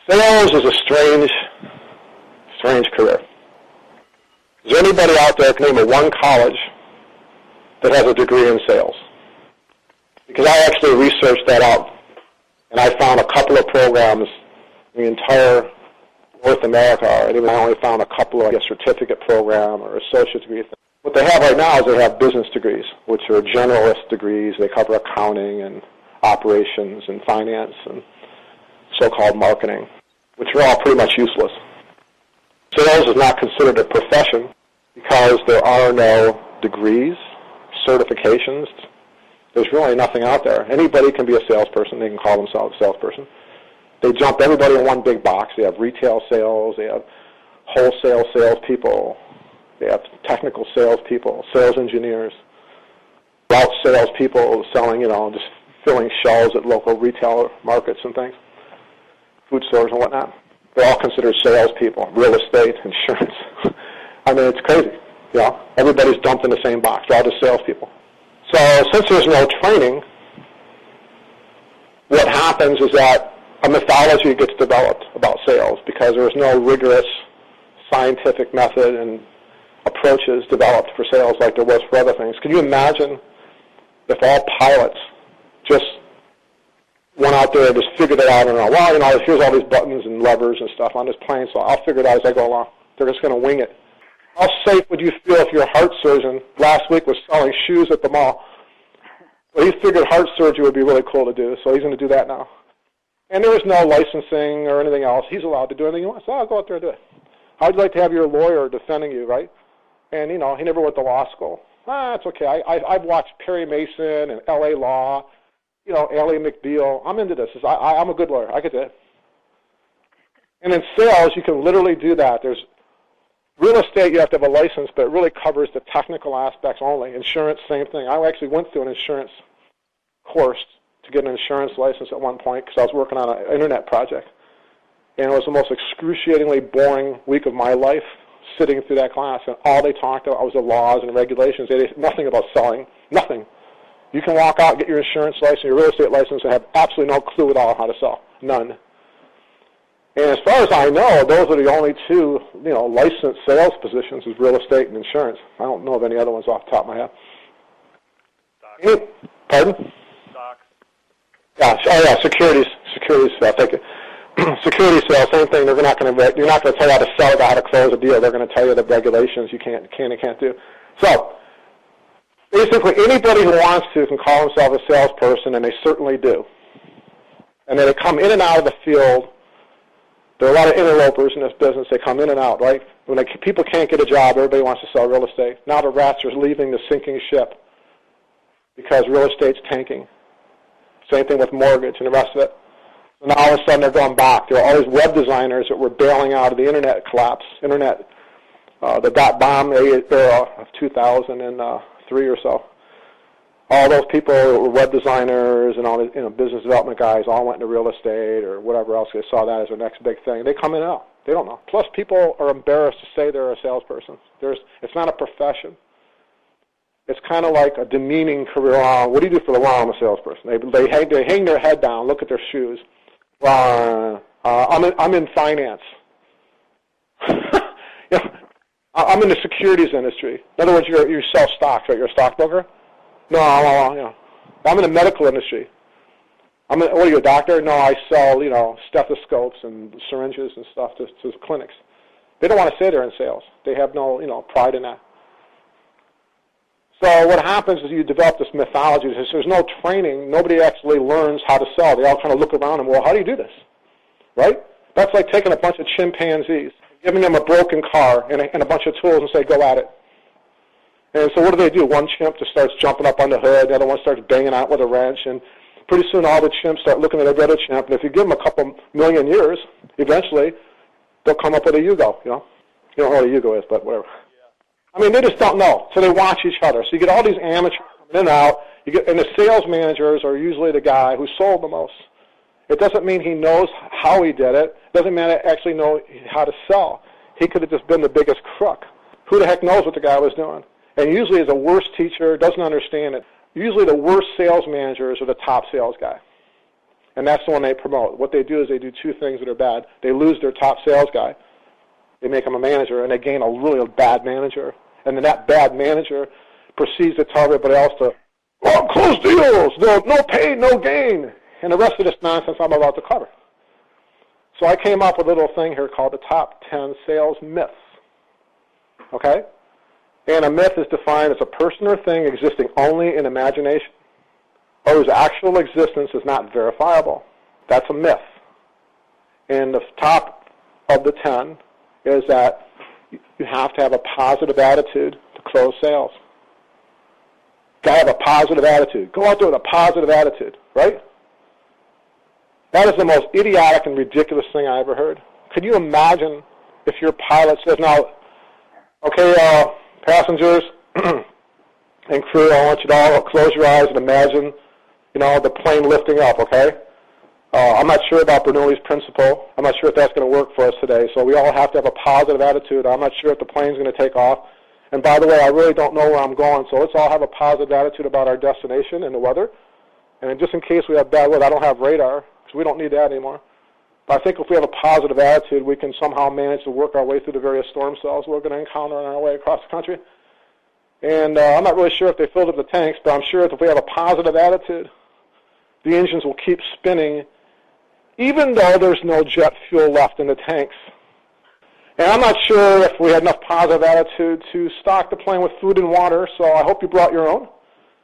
Sales is a strange career. Is there anybody out there can name a one college that has a degree in sales? Because I actually researched that out, and I found a couple of programs in the entire North America, and even I only found a couple of a certificate program or associate degree. What they have right now is they have business degrees, which are generalist degrees. They cover accounting and operations and finance and so-called marketing, which are all pretty much useless. Sales is not considered a profession because there are no degrees, certifications. There's really nothing out there. Anybody can be a salesperson. They can call themselves a salesperson. They jump everybody in one big box. They have retail sales. They have wholesale salespeople. They have technical salespeople, sales engineers, route salespeople selling, just filling shelves at local retail markets and things, food stores and whatnot. They're all considered salespeople, real estate, insurance. I mean, it's crazy. Everybody's dumped in the same box. They're all just salespeople. So since there's no training, what happens is that a mythology gets developed about sales because there is no rigorous scientific method and approaches developed for sales like there was for other things. Can you imagine if all pilots just went out there and just figured it out and here's all these buttons and levers and stuff on this plane, so I'll figure it out as I go along. They're just going to wing it. How safe would you feel if your heart surgeon last week was selling shoes at the mall? Well, he figured heart surgery would be really cool to do, so he's going to do that now. And there was no licensing or anything else. He's allowed to do anything he wants, so I'll go out there and do it. How'd you like to have your lawyer defending you, right? And, he never went to law school. It's okay. I've watched Perry Mason and L.A. Law, Ally McBeal. I'm into this. I'm a good lawyer. I get it. And in sales, you can literally do that. There's real estate, you have to have a license, but it really covers the technical aspects only. Insurance, same thing. I actually went through an insurance course to get an insurance license at one point because I was working on an internet project. And it was the most excruciatingly boring week of my life sitting through that class. And all they talked about was the laws and regulations. They did nothing about selling, nothing. You can walk out, get your insurance license, your real estate license, and have absolutely no clue at all how to sell. None. And as far as I know, those are the only two, licensed sales positions is real estate and insurance. I don't know of any other ones off the top of my head. Stocks. Pardon? Stocks. Yeah, securities sales. Thank you. Security sales, same thing. You're not going to tell you how to sell it, how to close a deal. They're going to tell you the regulations you can and can't do. So basically, anybody who wants to can call themselves a salesperson, and they certainly do. And then they come in and out of the field. There are a lot of interlopers in this business. They come in and out, right? When people can't get a job, everybody wants to sell real estate. Now the rats are leaving the sinking ship because real estate's tanking. Same thing with mortgage and the rest of it. So now all of a sudden they're going back. There are all these web designers that were bailing out of the internet collapse, the dot-bomb era of 2003 or so. All those people that were web designers and all the business development guys all went into real estate or whatever else. They saw that as their next big thing. They come in and out. They don't know. Plus, people are embarrassed to say they're a salesperson. It's not a profession. It's kind of like a demeaning career. What do you do for the law? I'm a salesperson. They hang their head down, look at their shoes. I'm in finance. I'm in the securities industry. In other words, you sell stocks, right? You're a stockbroker? No, I'm in the medical industry. What are you, a doctor? No, I sell, stethoscopes and syringes and stuff to clinics. They don't want to say they're in sales. They have no, pride in that. So what happens is you develop this mythology. There's no training. Nobody actually learns how to sell. They all kind of look around and, how do you do this? Right? That's like taking a bunch of chimpanzees, giving them a broken car and a bunch of tools and say, go at it. And so what do? One chimp just starts jumping up on the hood, the other one starts banging out with a wrench, and pretty soon all the chimps start looking at every other chimp, and if you give them a couple million years, eventually they'll come up with a Yugo, You don't know what a Yugo is, but whatever. Yeah. I mean, they just don't know, so they watch each other. So you get all these amateurs coming in and out, and the sales managers are usually the guy who sold the most. It doesn't mean he knows how he did it. It doesn't mean I actually know how to sell. He could have just been the biggest crook. Who the heck knows what the guy was doing? And usually is a worse teacher, doesn't understand it. Usually the worst sales managers are the top sales guy. And that's the one they promote. What they do is they do two things that are bad. They lose their top sales guy. They make him a manager, and they gain a really bad manager. And then that bad manager proceeds to tell everybody else to, oh, close deals, no pain, no gain, and the rest of this nonsense I'm about to cover. So I came up with a little thing here called the top 10 sales myths. Okay? And a myth is defined as a person or thing existing only in imagination, or whose actual existence is not verifiable. That's a myth. And the top of the 10 is that you have to have a positive attitude to close sales. Got to have a positive attitude. Go out there with a positive attitude, right? That is the most idiotic and ridiculous thing I ever heard. Could you imagine if your pilot says, now, okay, passengers and crew, I want you to all close your eyes and imagine, the plane lifting up, okay? I'm not sure about Bernoulli's principle. I'm not sure if that's going to work for us today. So we all have to have a positive attitude. I'm not sure if the plane's going to take off. And by the way, I really don't know where I'm going, so let's all have a positive attitude about our destination and the weather. And just in case we have bad weather, I don't have radar, so we don't need that anymore. But I think if we have a positive attitude, we can somehow manage to work our way through the various storm cells we're going to encounter on our way across the country. And I'm not really sure if they filled up the tanks, but I'm sure that if we have a positive attitude, the engines will keep spinning even though there's no jet fuel left in the tanks. And I'm not sure if we had enough positive attitude to stock the plane with food and water, so I hope you brought your own.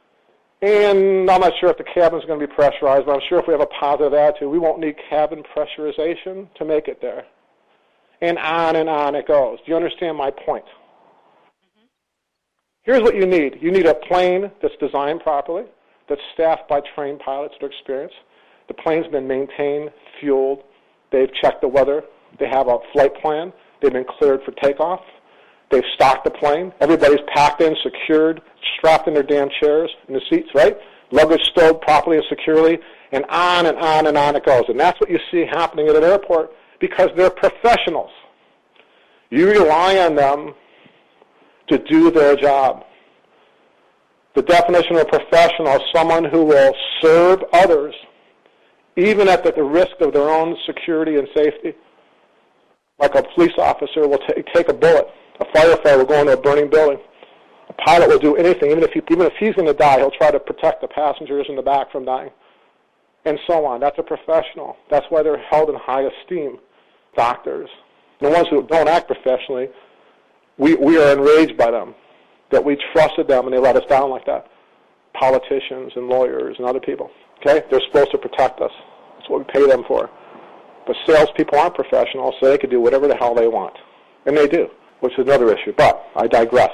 And I'm not sure if the cabin's going to be pressurized, but I'm sure if we have a positive attitude, we won't need cabin pressurization to make it there. And on it goes. Do you understand my point? Mm-hmm. Here's what you need. You need a plane that's designed properly, that's staffed by trained pilots that are experienced. The plane's been maintained, fueled. They've checked the weather. They have a flight plan. They've been cleared for takeoff. They've stocked the plane. Everybody's packed in, secured, strapped in their damn chairs in the seats, right? Luggage stowed properly and securely, and on it goes. And that's what you see happening at an airport because they're professionals. You rely on them to do their job. The definition of a professional is someone who will serve others even at the risk of their own security and safety. Like a police officer will take a bullet. A firefighter will go into a burning building. A pilot will do anything. Even if he's going to die, he'll try to protect the passengers in the back from dying. And so on. That's a professional. That's why they're held in high esteem. Doctors. The ones who don't act professionally, we are enraged by them, that we trusted them and they let us down like that. Politicians and lawyers and other people. Okay? They're supposed to protect us. That's what we pay them for. But salespeople aren't professionals, so they can do whatever the hell they want. And they do, which is another issue. But I digress.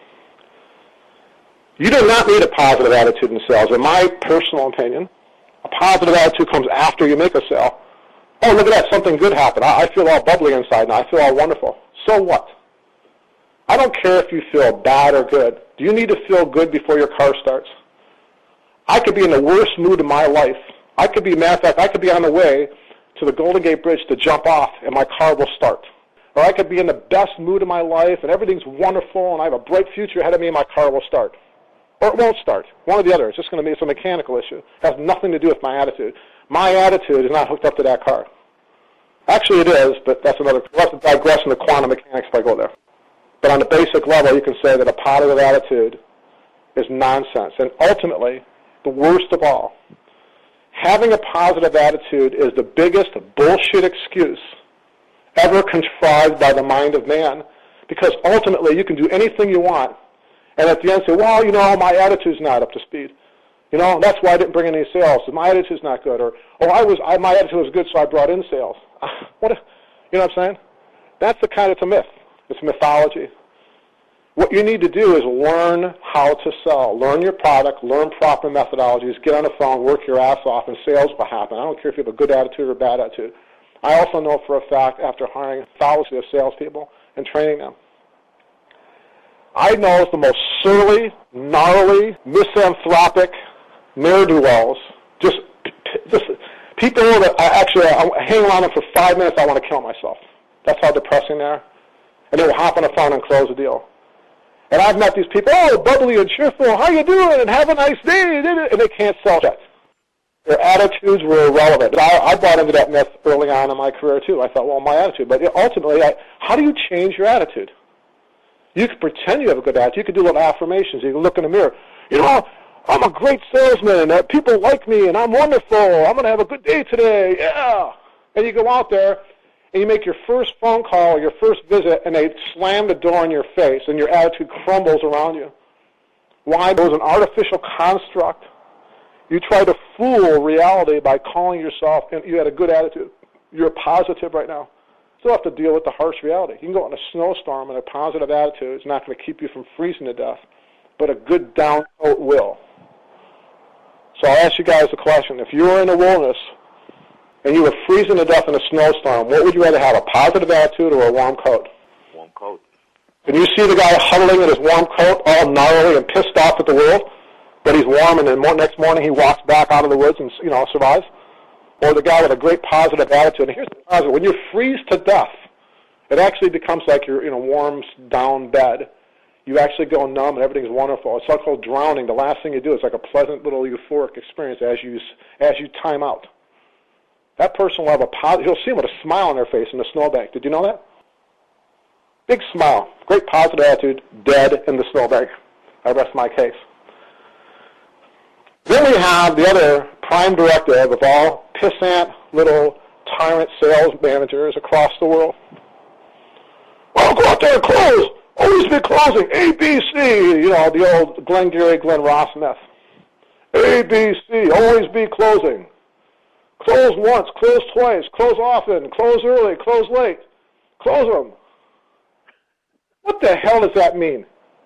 You do not need a positive attitude in sales. In my personal opinion, a positive attitude comes after you make a sale. Oh, look at that, something good happened. I feel all bubbly inside now. I feel all wonderful. So what? I don't care if you feel bad or good. Do you need to feel good before your car starts? I could be in the worst mood of my life. Matter of fact, I could be on the way to the Golden Gate Bridge to jump off, and my car will start. Or I could be in the best mood of my life, and everything's wonderful, and I have a bright future ahead of me, and my car will start. Or it won't start. One or the other. It's just going to be a mechanical issue. It has nothing to do with my attitude. My attitude is not hooked up to that car. Actually, it is, but that's another. We'll have to digress in the quantum mechanics if I go there. But on the basic level, you can say that a positive attitude is nonsense. And ultimately, the worst of all, having a positive attitude is the biggest bullshit excuse ever contrived by the mind of man, because ultimately you can do anything you want, and at the end say, well, my attitude's not up to speed. That's why I didn't bring in any sales. My attitude's not good. Or my attitude was good, so I brought in sales. You know what I'm saying? That's it's a myth. It's mythology. What you need to do is learn how to sell. Learn your product, learn proper methodologies, get on the phone, work your ass off, and sales will happen. I don't care if you have a good attitude or a bad attitude. I also know for a fact, after hiring thousands of salespeople and training them, I know the most surly, gnarly, misanthropic ne'er-do-wells, just people that I hang around them for 5 minutes, I want to kill myself. That's how depressing they are. And they will hop on the phone and close the deal. And I've met these people, bubbly and cheerful, how you doing, and have a nice day, and they can't sell shit. Their attitudes were irrelevant. I bought into that myth early on in my career, too. I thought, well, my attitude. But ultimately, how do you change your attitude? You can pretend you have a good attitude. You can do little affirmations. You can look in the mirror. You know, I'm a great salesman, and people like me, and I'm wonderful. I'm going to have a good day today. Yeah. And you go out there, and you make your first phone call or your first visit, and they slam the door in your face, and your attitude crumbles around you. Why? It was an artificial construct. You try to fool reality by calling yourself, and you had a good attitude. You're positive right now. You still have to deal with the harsh reality. You can go in a snowstorm, and a positive attitude is not going to keep you from freezing to death, but a good down coat will. So I'll ask you guys a question. If you were in the wilderness and you were freezing to death in a snowstorm, what would you rather have, a positive attitude or a warm coat? Warm coat. And you see the guy huddling in his warm coat, all gnarly and pissed off at the world, but he's warm, and then next morning he walks back out of the woods and survives? Or the guy with a great positive attitude. And here's the positive. When you freeze to death, it actually becomes like you're in a warm down bed. You actually go numb and everything's wonderful. It's like called drowning. The last thing you do is like a pleasant little euphoric experience as you time out. That person will have you'll see them with a smile on their face in the snowbank. Did you know that? Big smile, great positive attitude, dead in the snowbank. I rest my case. Then we have the other prime directive of all pissant little tyrant sales managers across the world. Well, go out there and close. Always be closing. A, B, C. The old Glenn Ross myth. A, B, C. Always be closing. Close once. Close twice. Close often. Close early. Close late. Close them. What the hell does that mean?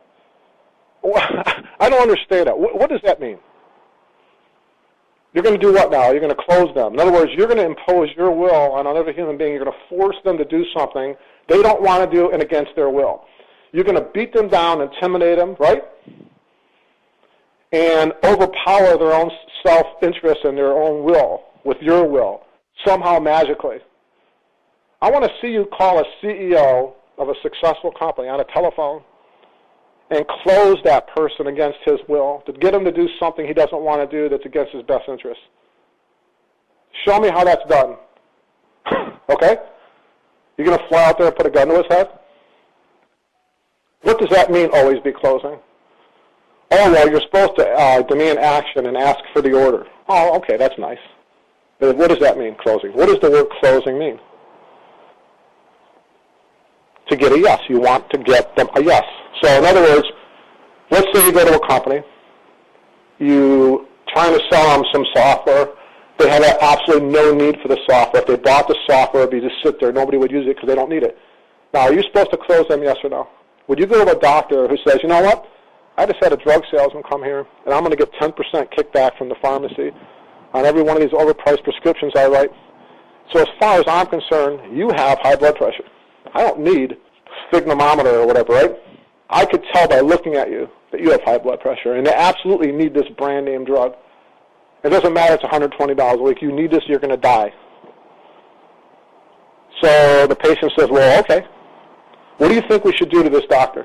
I don't understand that. What does that mean? You're going to do what now? You're going to close them. In other words, you're going to impose your will on another human being. You're going to force them to do something they don't want to do and against their will. You're going to beat them down, intimidate them, right? And overpower their own self-interest and their own will with your will, somehow magically. I want to see you call a CEO of a successful company on a telephone and close that person against his will, to get him to do something he doesn't want to do that's against his best interest. Show me how that's done. Okay? You're going to fly out there and put a gun to his head? What does that mean, always be closing? Oh, well, you're supposed to demand action and ask for the order. Oh, okay, that's nice. But what does that mean, closing? What does the word closing mean? To get a yes. You want to get them a yes. So in other words, let's say you go to a company, you trying to sell them some software. They have absolutely no need for the software. If they bought the software, it'd be just sit there. Nobody would use it because they don't need it. Now, are you supposed to close them, yes or no? Would you go to a doctor who says, you know what, I just had a drug salesman come here, and I'm going to get 10% kickback from the pharmacy on every one of these overpriced prescriptions I write. So as far as I'm concerned, you have high blood pressure. I don't need sphygmometer or whatever, right? I could tell by looking at you that you have high blood pressure, and they absolutely need this brand name drug. It doesn't matter, it's $120 a week. You need this, you're going to die. So the patient says, well, okay. What do you think we should do to this doctor?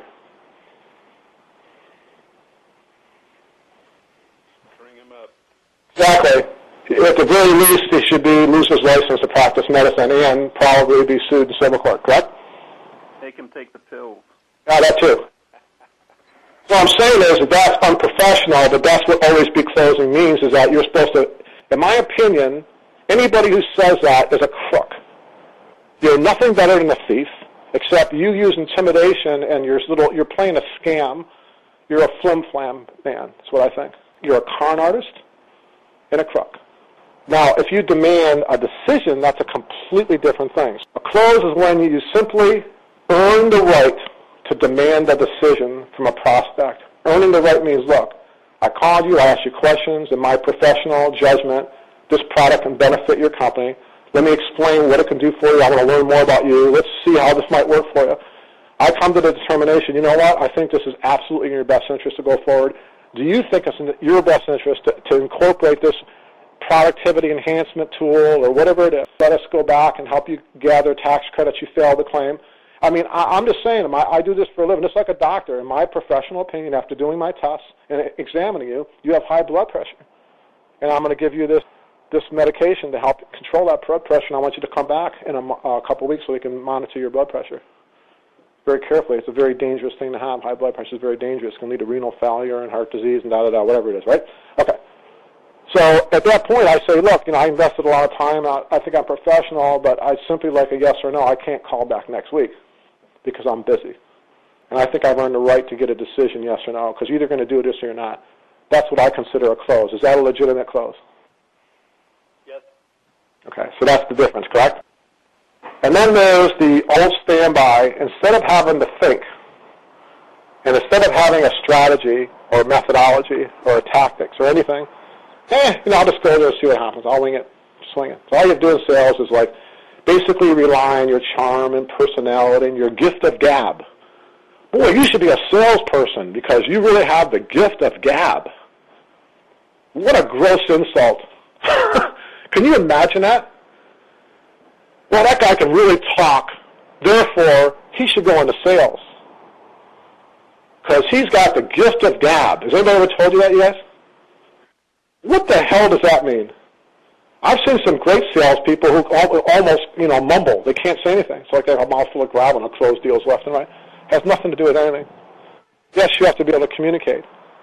Bring him up. Exactly. At the very least, he should lose his license to practice medicine and probably be sued in civil court, correct? Make him take the pills. Yeah, that too. What I'm saying is that that's unprofessional, but that's what always be closing means, is that you're supposed to, in my opinion, anybody who says that is a crook. You're nothing better than a thief, except you use intimidation and you're playing a scam. You're a flim-flam man, that's what I think. You're a con artist and a crook. Now, if you demand a decision, that's a completely different thing. A close is when you simply earn the right to demand a decision from a prospect. Earning the right means, look, I called you, I asked you questions, in my professional judgment, this product can benefit your company. Let me explain what it can do for you. I want to learn more about you. Let's see how this might work for you. I come to the determination, you know what, I think this is absolutely in your best interest to go forward. Do you think it's in your best interest to incorporate this productivity enhancement tool or whatever it is? Let us go back and help you gather tax credits you failed to claim. I mean, I'm just saying, I do this for a living. Just like a doctor, in my professional opinion, after doing my tests and examining you, you have high blood pressure. And I'm going to give you this this medication to help control that blood pressure, and I want you to come back in a couple of weeks so we can monitor your blood pressure very carefully. It's a very dangerous thing to have. High blood pressure is very dangerous. It can lead to renal failure and heart disease and whatever it is, right? Okay. So at that point, I say, look, I invested a lot of time. I think I'm professional, but I'd simply like a yes or no. I can't call back next week because I'm busy. And I think I've earned the right to get a decision, yes or no, because you're either going to do this or you're not. That's what I consider a close. Is that a legitimate close? Yes. Okay, so that's the difference, correct? And then there's the old standby. Instead of having to think, and instead of having a strategy or methodology or a tactics or anything, I'll just go there and see what happens. I'll wing it, swing it. So all you have to do in sales is like basically rely on your charm and personality and your gift of gab. Boy, you should be a salesperson because you really have the gift of gab. What a gross insult. Can you imagine that? Well, that guy can really talk. Therefore, he should go into sales because he's got the gift of gab. Has anybody ever told you that yet? What the hell does that mean? I've seen some great salespeople who almost, mumble. They can't say anything. It's like they have a mouthful of gravel and close deals left and right. Has nothing to do with anything. Yes, you have to be able to communicate.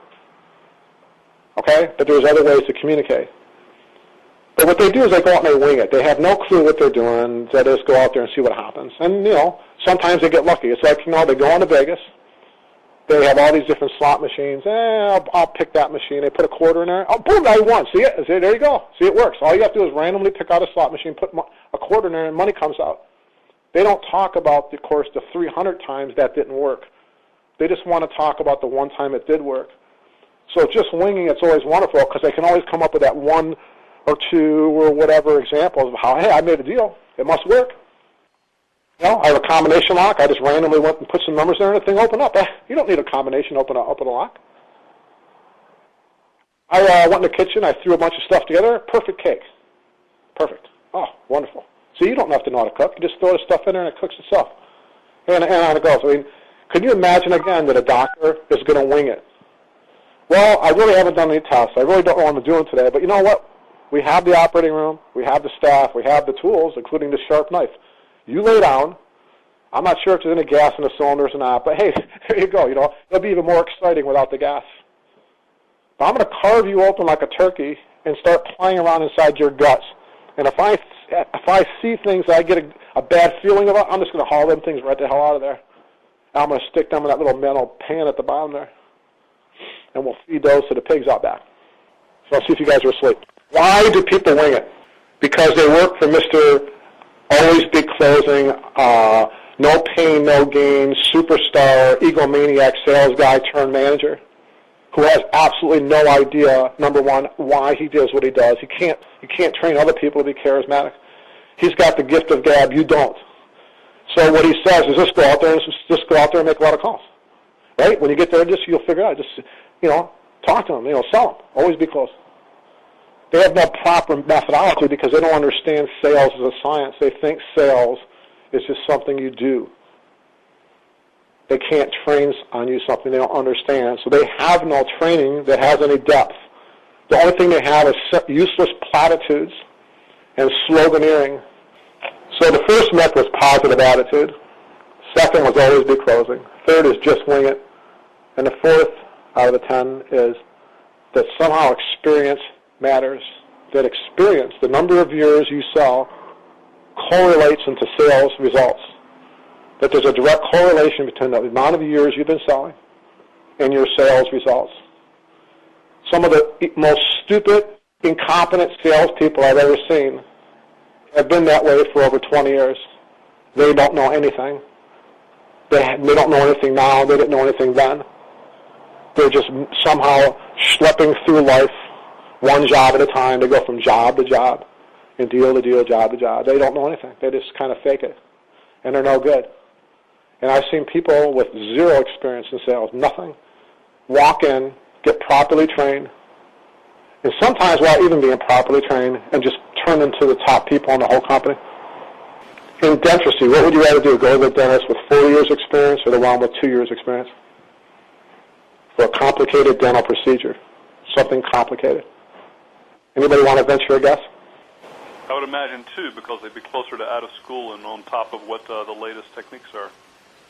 Okay? But there's other ways to communicate. But what they do is they go out and they wing it. They have no clue what they're doing. They just go out there and see what happens. And, sometimes they get lucky. It's like, they go on to Vegas. They have all these different slot machines. I'll pick that machine. They put a quarter in there. Oh, boom, I won. See it? There you go. See, it works. All you have to do is randomly pick out a slot machine, put a quarter in there, and money comes out. They don't talk about, of course, the 300 times that didn't work. They just want to talk about the one time it did work. So just winging, it's always wonderful because they can always come up with that one or two or whatever examples of how, hey, I made a deal. It must work. I have a combination lock. I just randomly went and put some numbers there and the thing opened up. You don't need a combination to open a lock. I went in the kitchen. I threw a bunch of stuff together. Perfect cake. Perfect. Oh, wonderful. See, you don't have to know how to cook. You just throw the stuff in there and it cooks itself. And on it goes. I mean, can you imagine, again, that a doctor is going to wing it? Well, I really haven't done any tests. I really don't know what I'm doing today. But you know what? We have the operating room. We have the staff. We have the tools, including the sharp knife. You lay down. I'm not sure if there's any gas in the cylinders or not, but hey, there you go. It'll be even more exciting without the gas. But I'm going to carve you open like a turkey and start playing around inside your guts. And if I see things that I get a bad feeling about, I'm just going to haul them things right the hell out of there. And I'm going to stick them in that little metal pan at the bottom there. And we'll feed those to the pigs out back. So I'll see if you guys are asleep. Why do people wing it? Because they work for Mr. Always Big Closing, no pain, no gain, superstar, egomaniac sales guy turned manager who has absolutely no idea, number one, why he does what he does. You can't train other people to be charismatic. He's got the gift of gab. You don't. So what he says is just go out there and make a lot of calls. Right? When you get there, you'll figure it out. Just, talk to them, sell them. Always be close. They have no proper methodology because they don't understand sales as a science. They think sales is just something you do. They can't train on you something they don't understand. So they have no training that has any depth. The only thing they have is useless platitudes and sloganeering. So the first myth was positive attitude. Second was always be closing. Third is just wing it. And the fourth out of the 10 is that somehow experience matters. That experience, the number of years you sell, correlates into sales results. That there's a direct correlation between the amount of years you've been selling and your sales results. Some of the most stupid, incompetent salespeople I've ever seen have been that way for over 20 years. They don't know anything. They don't know anything now. They didn't know anything then. They're just somehow schlepping through life, one job at a time. They go from job to job and deal to deal, job to job. They don't know anything. They just kind of fake it, and they're no good. And I've seen people with zero experience in sales, nothing, walk in, get properly trained, and sometimes without even being properly trained, and just turn into the top people in the whole company. In dentistry, what would you rather do? Go to the dentist with 4 years experience or the one with 2 years experience? For a complicated dental procedure, something complicated. Anybody want to venture a guess? I would imagine, too, because they'd be closer to out of school and on top of what the latest techniques are.